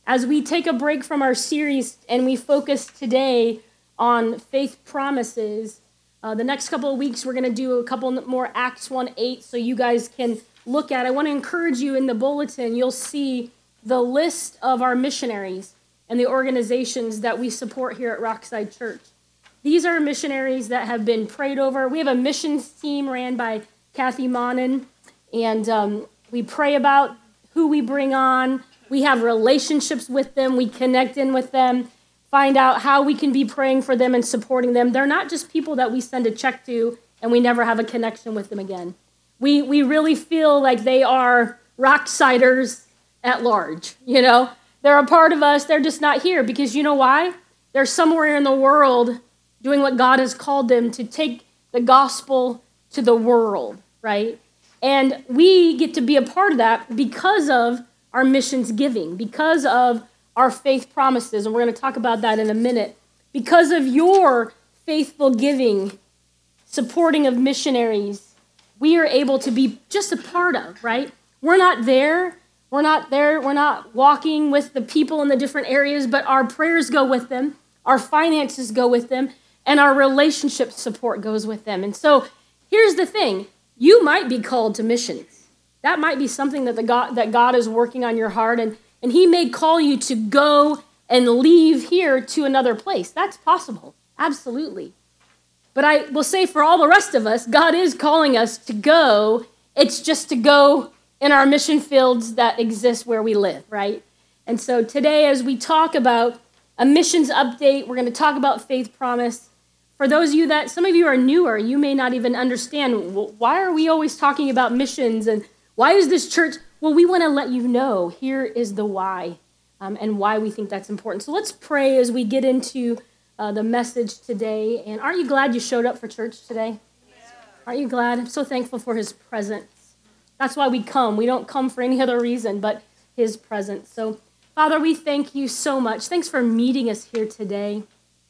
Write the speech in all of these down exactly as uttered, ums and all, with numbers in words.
As we take a break from our series and we focus today on faith promises, uh, the next couple of weeks we're going to do a couple more Acts one eight so you guys can look at it. I want to encourage you in the bulletin, you'll see the list of our missionaries and the organizations that we support here at Rockside Church. These are missionaries that have been prayed over. We have a missions team ran by Kathy Monin, and um, we pray about who we bring on. We have relationships with them. We connect in with them, find out how we can be praying for them and supporting them. They're not just people that we send a check to and we never have a connection with them again. We we really feel like they are Rocksiders at large, you know? They're a part of us. They're just not here because you know why? They're somewhere in the world doing what God has called them to take the gospel to the world, right? And we get to be a part of that because of our missions giving, because of our faith promises, and we're going to talk about that in a minute, because of your faithful giving, supporting of missionaries, we are able to be just a part of, right? We're not there, we're not there, we're not walking with the people in the different areas, but our prayers go with them, our finances go with them, and our relationship support goes with them. And so here's the thing, you might be called to missions. That might be something that the God that God is working on your heart, and, and he may call you to go and leave here to another place. That's possible, absolutely. But I will say for all the rest of us, God is calling us to go. It's just to go in our mission fields that exist where we live, right? And so today, as we talk about a missions update, we're going to talk about faith promise. For those of you that, some of you are newer, you may not even understand, well, why are we always talking about missions and why is this church? Well, we want to let you know here is the why um, and why we think that's important. So let's pray as we get into uh, the message today. And aren't you glad you showed up for church today? Yeah. Aren't you glad? I'm so thankful for his presence. That's why we come. We don't come for any other reason but his presence. So, Father, we thank you so much. Thanks for meeting us here today.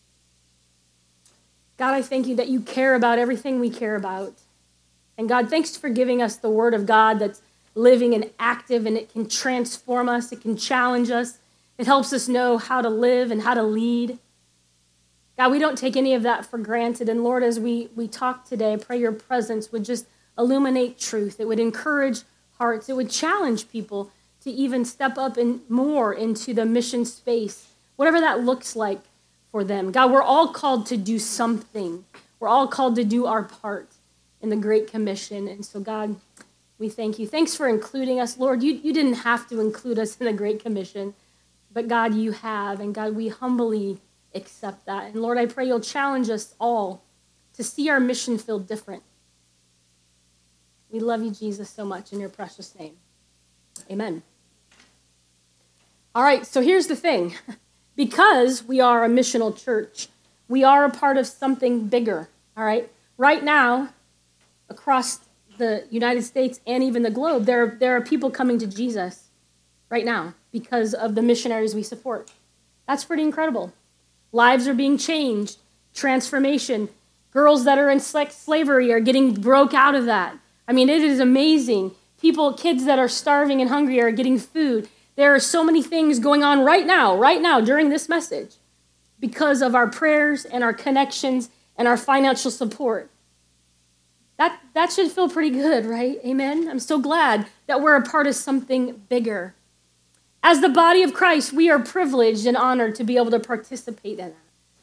God, I thank you that you care about everything we care about. And God, thanks for giving us the word of God that's living and active, and it can transform us. It can challenge us. It helps us know how to live and how to lead. God, we don't take any of that for granted. And Lord, as we, we talk today, I pray your presence would just illuminate truth. It would encourage hearts. It would challenge people to even step up and more into the mission space, whatever that looks like for them. God, we're all called to do something. We're all called to do our part in the Great Commission. And so, God, we thank you. Thanks for including us. Lord, you, you didn't have to include us in the Great Commission, but God, you have. And God, we humbly accept that. And Lord, I pray you'll challenge us all to see our mission field different. We love you, Jesus, so much in your precious name. Amen. All right, so here's the thing. Because we are a missional church, we are a part of something bigger, all right? Right now, across the United States and even the globe, there, there are people coming to Jesus right now because of the missionaries we support. That's pretty incredible. Lives are being changed, transformation. Girls that are in slavery are getting broke out of that. I mean, it is amazing. People, kids that are starving and hungry are getting food. There are so many things going on right now, right now during this message because of our prayers and our connections and our financial support. That that should feel pretty good, right? Amen? I'm so glad that we're a part of something bigger. As the body of Christ, we are privileged and honored to be able to participate in that.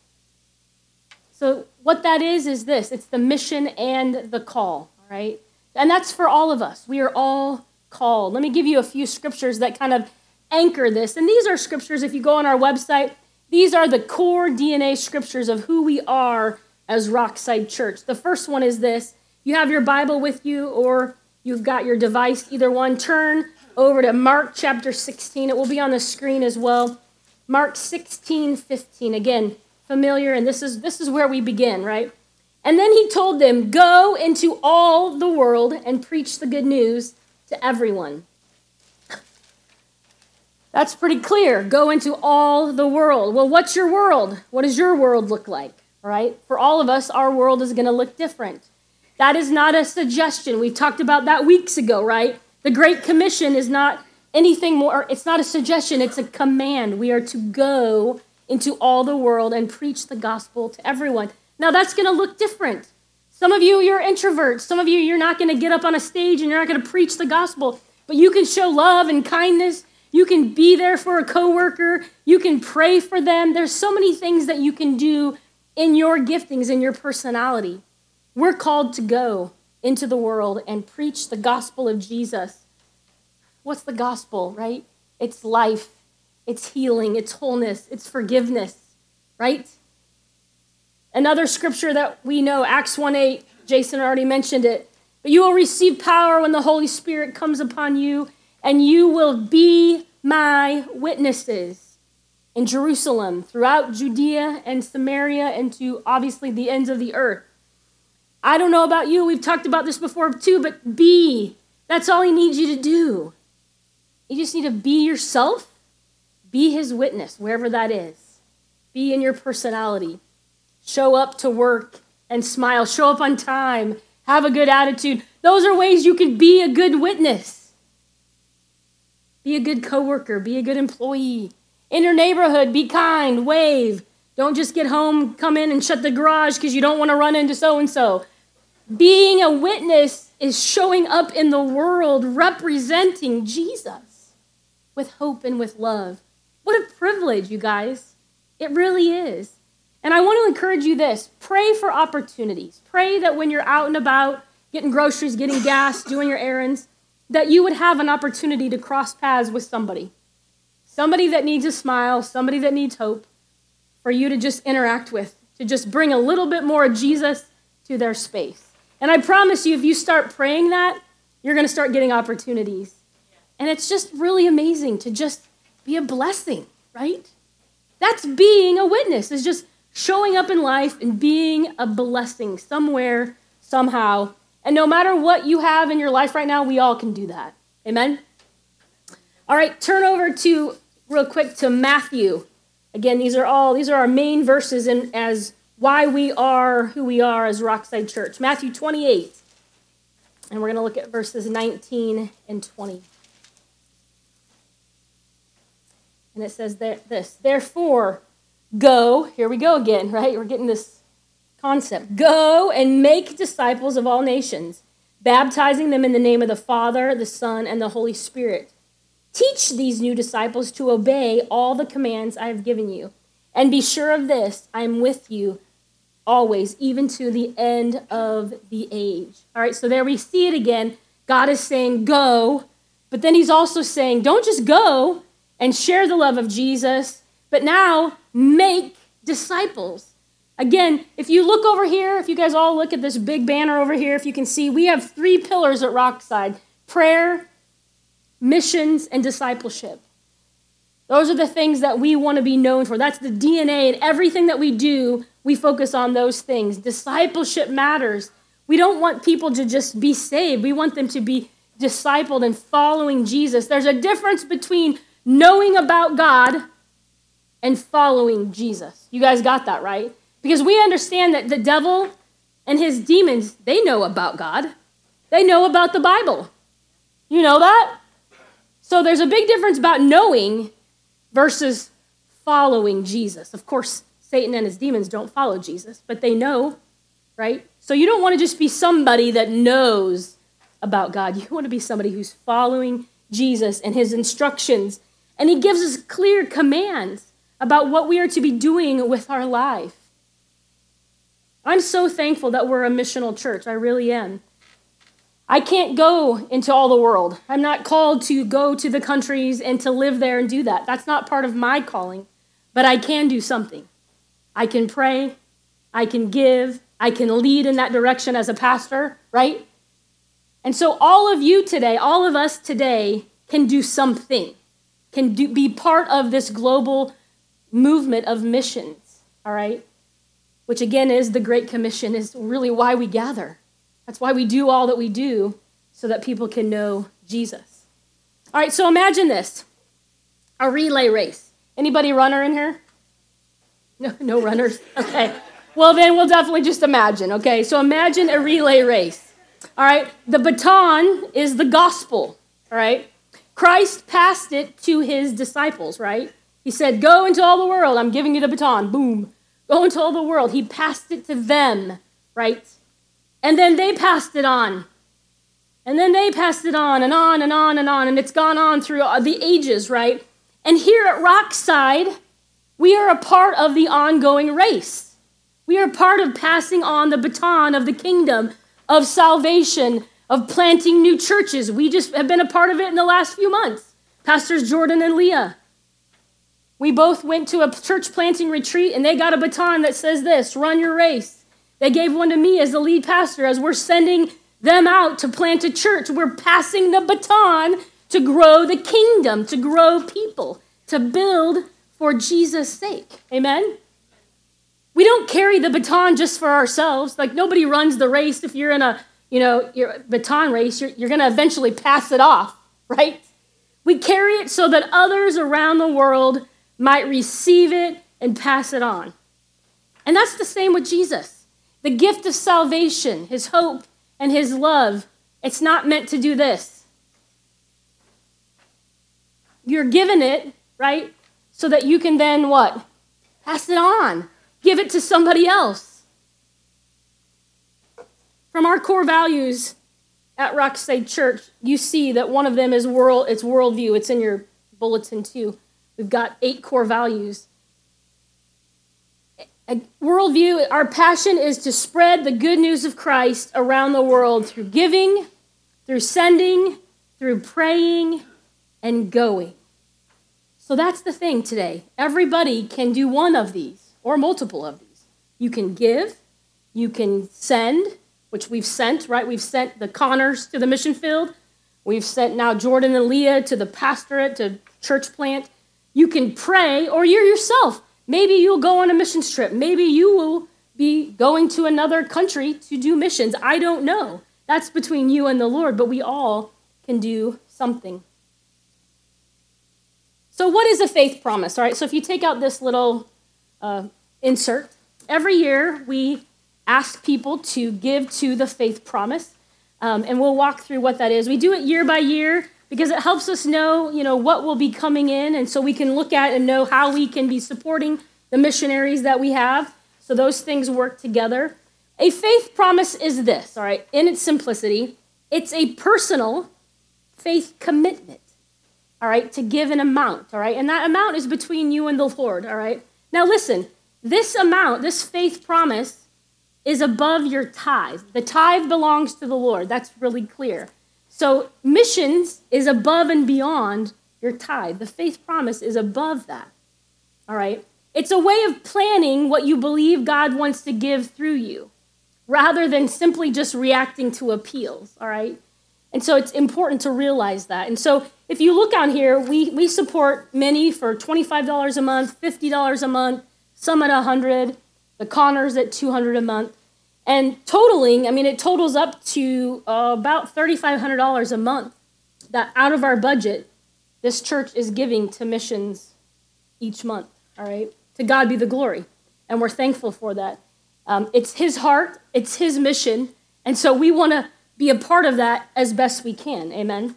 So what that is, is this. It's the mission and the call, all right? And that's for all of us. We are all called. Let me give you a few scriptures that kind of anchor this. And these are scriptures, if you go on our website, these are the core D N A scriptures of who we are as Rockside Church. The first one is this. You have your Bible with you or you've got your device, either one. Turn over to Mark chapter sixteen. It will be on the screen as well. Mark sixteen fifteen. Again, familiar, and this is this is where we begin, right? And then he told them, go into all the world and preach the good news to everyone. That's pretty clear. Go into all the world. Well, what's your world? What does your world look like? All right? For all of us, our world is going to look different. That is not a suggestion. We talked about that weeks ago, right? The Great Commission is not anything more. It's not a suggestion, it's a command. We are to go into all the world and preach the gospel to everyone. Now that's going to look different. Some of you, you're introverts. Some of you, you're not going to get up on a stage and you're not going to preach the gospel, but you can show love and kindness. You can be there for a coworker. You can pray for them. There's so many things that you can do in your giftings, in your personality. We're called to go into the world and preach the gospel of Jesus. What's the gospel, right? It's life, it's healing, it's wholeness, it's forgiveness, right? Another scripture that we know, Acts one eight, Jason already mentioned it, but you will receive power when the Holy Spirit comes upon you, and you will be my witnesses in Jerusalem, throughout Judea and Samaria, and to obviously the ends of the earth. I don't know about you, we've talked about this before too, but be. That's all he needs you to do. You just need to be yourself, be his witness, wherever that is. Be in your personality. Show up to work and smile. Show up on time. Have a good attitude. Those are ways you can be a good witness. Be a good coworker. Be a good employee. In your neighborhood, be kind. Wave. Don't just get home, come in and shut the garage because you don't want to run into so-and-so. Being a witness is showing up in the world representing Jesus with hope and with love. What a privilege, you guys. It really is. And I want to encourage you this. Pray for opportunities. Pray that when you're out and about, getting groceries, getting gas, doing your errands, that you would have an opportunity to cross paths with somebody. Somebody that needs a smile, somebody that needs hope, for you to just interact with, to just bring a little bit more of Jesus to their space. And I promise you, if you start praying that, you're going to start getting opportunities. And it's just really amazing to just be a blessing, right? That's being a witness, is just showing up in life and being a blessing somewhere, somehow. And no matter what you have in your life right now, we all can do that. Amen? All right, turn over to, real quick, to Matthew. Again, these are all, these are our main verses in as why we are who we are as Rockside Church. Matthew twenty-eight. And we're going to look at verses nineteen and twenty. And it says this, therefore, go, here we go again, right? We're getting this concept. Go and make disciples of all nations, baptizing them in the name of the Father, the Son, and the Holy Spirit. Teach these new disciples to obey all the commands I have given you. And be sure of this, I am with you always, even to the end of the age. All right, so there we see it again. God is saying go, but then he's also saying don't just go and share the love of Jesus, but now make disciples. Again, if you look over here, if you guys all look at this big banner over here, if you can see, we have three pillars at Rockside: prayer, missions, and discipleship. Those are the things that we want to be known for. That's the D N A, and everything that we do, we focus on those things. Discipleship matters. We don't want people to just be saved. We want them to be discipled and following Jesus. There's a difference between knowing about God and following Jesus. You guys got that, right? Because we understand that the devil and his demons, they know about God. They know about the Bible. You know that? So there's a big difference about knowing versus following Jesus. Of course, Satan and his demons don't follow Jesus, but they know, right? So you don't want to just be somebody that knows about God. You want to be somebody who's following Jesus and his instructions. And he gives us clear commands about what we are to be doing with our life. I'm so thankful that we're a missional church. I really am. I can't go into all the world. I'm not called to go to the countries and to live there and do that. That's not part of my calling, but I can do something. I can pray, I can give, I can lead in that direction as a pastor, right? And so all of you today, all of us today can do something, can do, be part of this global movement of missions, all right? Which again is the Great Commission, is really why we gather. That's why we do all that we do, so that people can know Jesus. All right, so imagine this, a relay race. Anybody runner in here? No, no runners? Okay. Well, then we'll definitely just imagine, okay? So imagine a relay race. All right, the baton is the gospel, all right? Christ passed it to his disciples, right? He said, go into all the world. I'm giving you the baton. Boom. Go into all the world. He passed it to them, right? And then they passed it on. And then they passed it on and on and on and on. And it's gone on through the ages, right? And here at Rockside, we are a part of the ongoing race. We are part of passing on the baton of the kingdom, of salvation, of planting new churches. We just have been a part of it in the last few months. Pastors Jordan and Leah. We both went to a church planting retreat, and they got a baton that says this, run your race. They gave one to me as the lead pastor. As we're sending them out to plant a church, we're passing the baton to grow the kingdom, to grow people, to build for Jesus' sake. Amen? We don't carry the baton just for ourselves. Like, nobody runs the race. If you're in a, you know, your baton race, you're, you're going to eventually pass it off, right? We carry it so that others around the world might receive it and pass it on. And that's the same with Jesus. The gift of salvation, his hope and his love, it's not meant to do this. You're given it, right, so that you can then what? Pass it on. Give it to somebody else. From our core values at Rockside Church, you see that one of them is world. It's worldview. It's in your bulletin too. We've got eight core values. A worldview, our passion is to spread the good news of Christ around the world through giving, through sending, through praying, and going. So that's the thing today. Everybody can do one of these or multiple of these. You can give, you can send, which we've sent, right? We've sent the Connors to the mission field. We've sent now Jordan and Leah to the pastorate, to church plant. You can pray, or you're yourself. Maybe you'll go on a missions trip. Maybe you will be going to another country to do missions. I don't know. That's between you and the Lord, but we all can do something. So what is a faith promise? All right, so if you take out this little uh, insert, every year we ask people to give to the faith promise, um, and we'll walk through what that is. We do it year by year because it helps us know, you know, what will be coming in, and so we can look at and know how we can be supporting the missionaries that we have. So those things work together. A faith promise is this, all right, in its simplicity. It's a personal faith commitment, all right, to give an amount, all right, and that amount is between you and the Lord, all right. Now listen, this amount, this faith promise is above your tithe. The tithe belongs to the Lord. That's really clear. So missions is above and beyond your tithe. The faith promise is above that, all right? It's a way of planning what you believe God wants to give through you, rather than simply just reacting to appeals, all right? And so it's important to realize that. And so if you look on here, we, we support many for twenty-five dollars a month, fifty dollars a month, some at one hundred dollars, the Connors at two hundred dollars a month. And totaling, I mean, it totals up to uh, about three thousand five hundred dollars a month that out of our budget, this church is giving to missions each month, all right? To God be the glory, and we're thankful for that. Um, it's his heart, it's his mission, and so we want to be a part of that as best we can, amen?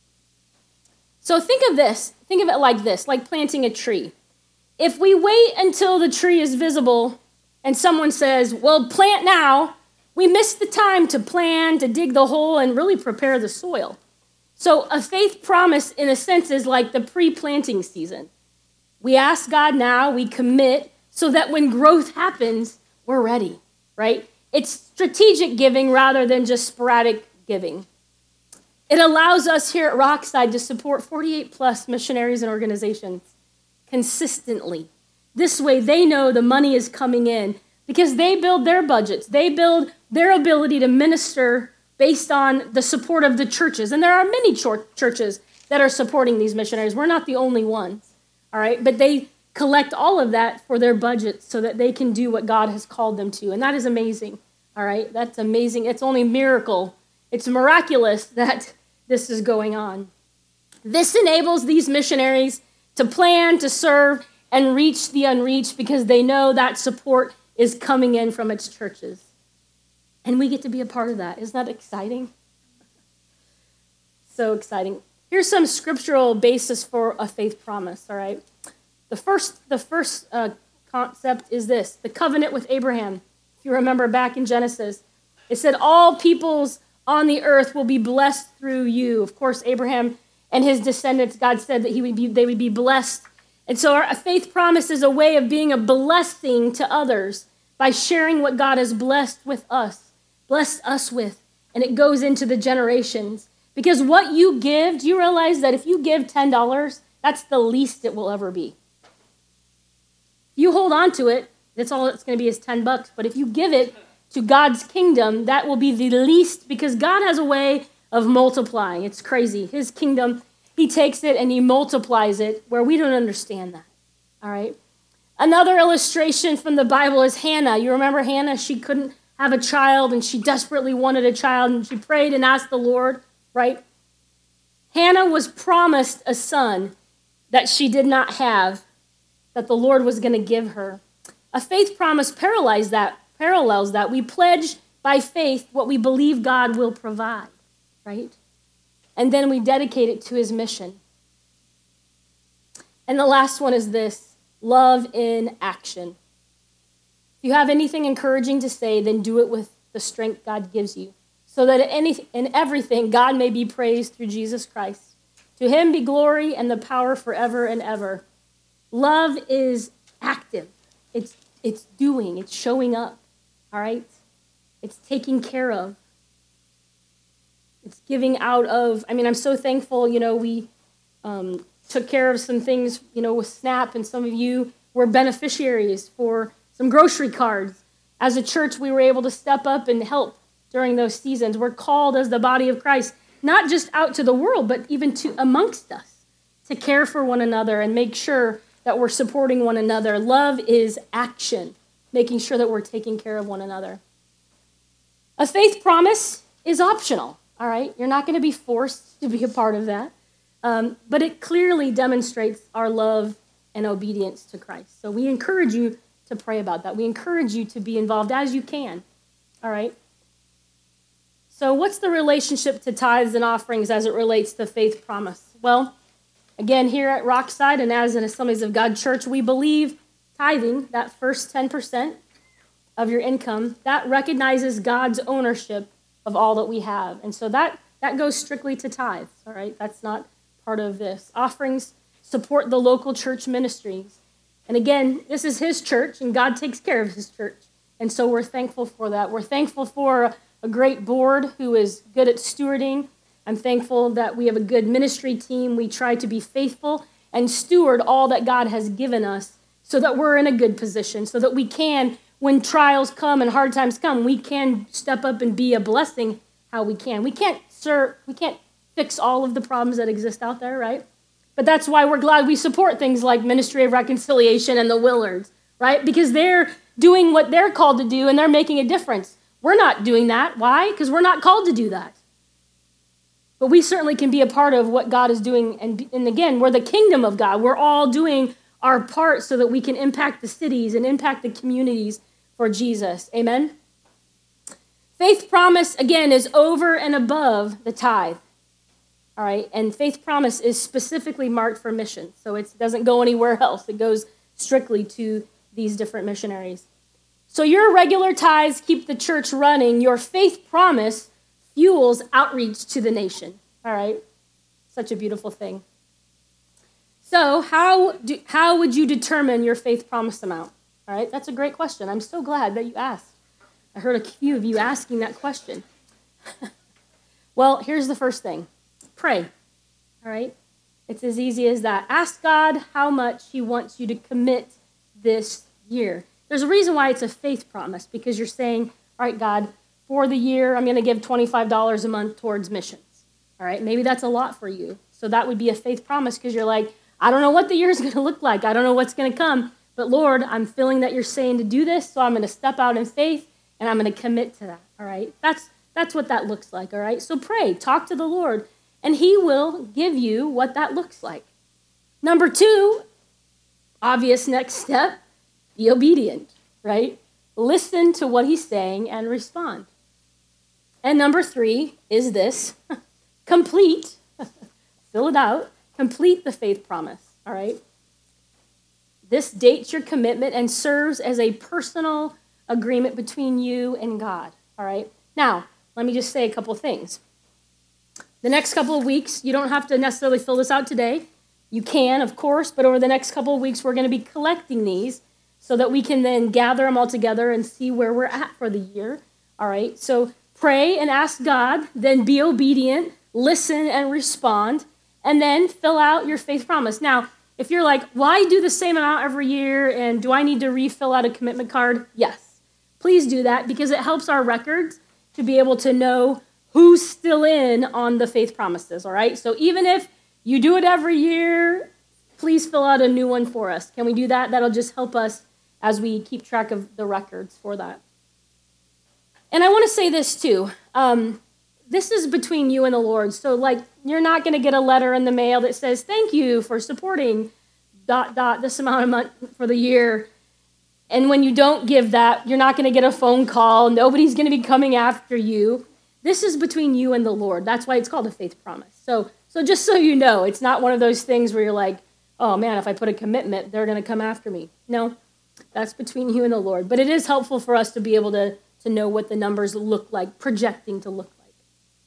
So think of this, think of it like this, like planting a tree. If we wait until the tree is visible and someone says, well, plant now, we miss the time to plan, to dig the hole, and really prepare the soil. So a faith promise, in a sense, is like the pre-planting season. We ask God now, we commit, so that when growth happens, we're ready, right? It's strategic giving rather than just sporadic giving. It allows us here at Rockside to support forty-eight plus missionaries and organizations consistently. This way they know the money is coming in because they build their budgets. They build their ability to minister based on the support of the churches. And there are many churches that are supporting these missionaries. We're not the only ones, all right? But they collect all of that for their budgets so that they can do what God has called them to. And that is amazing, all right? That's amazing. It's only miracle. It's miraculous that this is going on. This enables these missionaries to plan, to serve, and reach the unreached because they know that support is coming in from its churches. And we get to be a part of that. Isn't that exciting? So exciting. Here's some scriptural basis for a faith promise, all right? The first, the first uh, concept is this, the covenant with Abraham. If you remember back in Genesis, it said all peoples on the earth will be blessed through you. Of course, Abraham and his descendants, God said that he would be, they would be blessed. And so our faith promise is a way of being a blessing to others by sharing what God has blessed with us, blessed us with, and it goes into the generations. Because what you give, do you realize that if you give ten dollars, that's the least it will ever be? If you hold on to it, that's all it's going to be is ten bucks. But if you give it to God's kingdom, that will be the least, because God has a way of multiplying. It's crazy. His kingdom, he takes it and he multiplies it where we don't understand that. All right. Another illustration from the Bible is Hannah. You remember Hannah? She couldn't have a child and she desperately wanted a child and she prayed and asked the Lord, right? Hannah was promised a son that she did not have, that the Lord was going to give her. A faith promise parallels that, parallels that. We pledge by faith what we believe God will provide, right? And then we dedicate it to his mission. And the last one is this, love in action. If you have anything encouraging to say, then do it with the strength God gives you, so that in, any, in everything God may be praised through Jesus Christ. To him be glory and the power forever and ever. Love is active. It's, it's doing. It's showing up. All right? It's taking care of. It's giving out of. I mean, I'm so thankful, you know, we um, took care of some things, you know, with SNAP, and some of you were beneficiaries for some grocery cards. As a church, we were able to step up and help during those seasons. We're called as the body of Christ, not just out to the world, but even to amongst us, to care for one another and make sure that we're supporting one another. Love is action, making sure that we're taking care of one another. A faith promise is optional, all right? You're not going to be forced to be a part of that, um, but it clearly demonstrates our love and obedience to Christ. So we encourage you to pray about that. We encourage you to be involved as you can, all right? So what's the relationship to tithes and offerings as it relates to faith promise? Well, again, here at Rockside and as an Assemblies of God church, we believe tithing, that first ten percent of your income, that recognizes God's ownership of all that we have. And so that, that goes strictly to tithes, all right? That's not part of this. Offerings support the local church ministries. And again, this is his church, and God takes care of his church. And so we're thankful for that. We're thankful for a great board who is good at stewarding. I'm thankful that we have a good ministry team. We try to be faithful and steward all that God has given us so that we're in a good position, so that we can, when trials come and hard times come, we can step up and be a blessing how we can. We can't serve, we can't fix all of the problems that exist out there, right? But that's why we're glad we support things like Ministry of Reconciliation and the Willards, right? Because they're doing what they're called to do and they're making a difference. We're not doing that. Why? Because we're not called to do that. But we certainly can be a part of what God is doing. And, and again, we're the kingdom of God. We're all doing our part so that we can impact the cities and impact the communities for Jesus. Amen? Faith promise, again, is over and above the tithe. All right, and faith promise is specifically marked for missions, so it doesn't go anywhere else. It goes strictly to these different missionaries. So your regular tithes keep the church running. Your faith promise fuels outreach to the nation. All right, such a beautiful thing. So how do, how would you determine your faith promise amount? All right, that's a great question. I'm so glad that you asked. I heard a few of you asking that question. Well, here's the first thing. Pray, all right? It's as easy as that. Ask God how much he wants you to commit this year. There's a reason why it's a faith promise, because you're saying, all right, God, for the year, I'm going to give twenty-five dollars a month towards missions, all right? Maybe that's a lot for you. So that would be a faith promise because you're like, I don't know what the year is going to look like. I don't know what's going to come. But Lord, I'm feeling that you're saying to do this, so I'm going to step out in faith, and I'm going to commit to that, all right? That's, that's what that looks like, all right? So pray, talk to the Lord, and he will give you what that looks like. Number two, obvious next step, be obedient, right? Listen to what he's saying and respond. And number three is this, complete fill it out, complete the faith promise, all right? This dates your commitment and serves as a personal agreement between you and God, all right? Now, let me just say a couple things. The next couple of weeks, you don't have to necessarily fill this out today. You can, of course, but over the next couple of weeks, we're going to be collecting these so that we can then gather them all together and see where we're at for the year, all right? So pray and ask God, then be obedient, listen and respond, and then fill out your faith promise. Now, if you're like, well, I do the same amount every year, and do I need to refill out a commitment card? Yes. Please do that because it helps our records to be able to know who's still in on the faith promises, all right? So even if you do it every year, please fill out a new one for us. Can we do that? That'll just help us as we keep track of the records for that. And I want to say this too. Um, this is between you and the Lord. So like, you're not going to get a letter in the mail that says, thank you for supporting dot, dot, this amount of money for the year. And when you don't give that, you're not going to get a phone call. Nobody's going to be coming after you. This is between you and the Lord. That's why it's called a faith promise. So, so just so you know, it's not one of those things where you're like, oh man, if I put a commitment, they're going to come after me. No, that's between you and the Lord. But it is helpful for us to be able to, to know what the numbers look like, projecting to look like.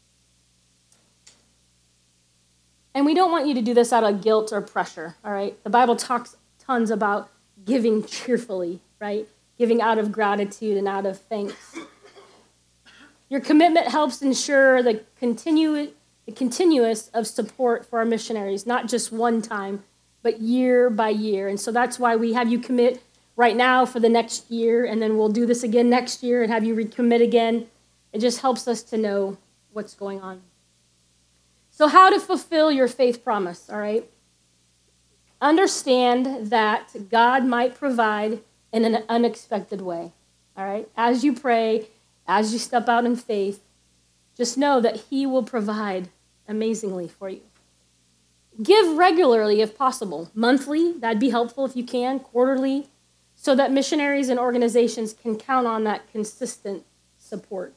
And we don't want you to do this out of guilt or pressure, all right? The Bible talks tons about giving cheerfully, right? Giving out of gratitude and out of thanks. Your commitment helps ensure the, continu- the continuous of support for our missionaries, not just one time, but year by year. And so that's why we have you commit right now for the next year, and then we'll do this again next year and have you recommit again. It just helps us to know what's going on. So how to fulfill your faith promise, all right? Understand that God might provide in an unexpected way, all right? As you pray, as you step out in faith, just know that he will provide amazingly for you. Give regularly if possible. Monthly, that'd be helpful if you can, quarterly, so that missionaries and organizations can count on that consistent support.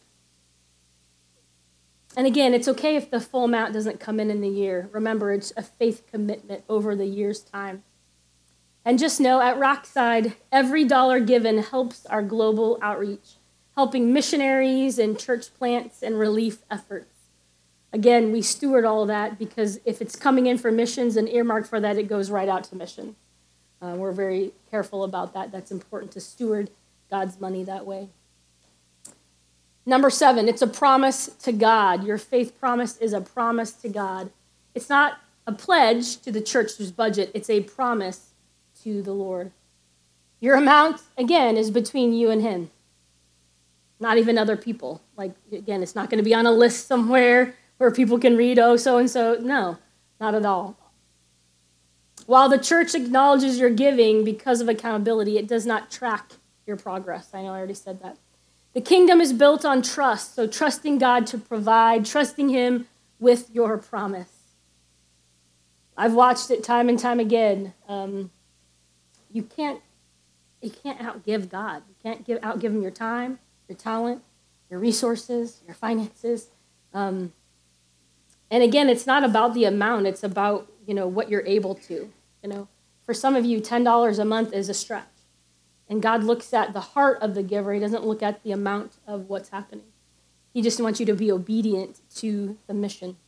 And again, it's okay if the full amount doesn't come in in the year. Remember, it's a faith commitment over the year's time. And just know, at Rockside, every dollar given helps our global outreach, helping missionaries and church plants and relief efforts. Again, we steward all of that because if it's coming in for missions and earmarked for that, it goes right out to mission. Uh, we're very careful about that. That's important to steward God's money that way. Number seven, it's a promise to God. Your faith promise is a promise to God. It's not a pledge to the church's budget. It's a promise to the Lord. Your amount, again, is between you and him. Not even other people. Like, again, it's not going to be on a list somewhere where people can read, oh, so-and-so. No, not at all. While the church acknowledges your giving because of accountability, it does not track your progress. I know I already said that. The kingdom is built on trust, so trusting God to provide, trusting him with your promise. I've watched it time and time again. Um, you can't, you can't outgive God. You can't give, outgive him your time, your talent, your resources, your finances. Um, and again, it's not about the amount. It's about, you know, what you're able to. You know, for some of you, ten dollars a month is a stretch. And God looks at the heart of the giver. He doesn't look at the amount of what's happening. He just wants you to be obedient to the mission.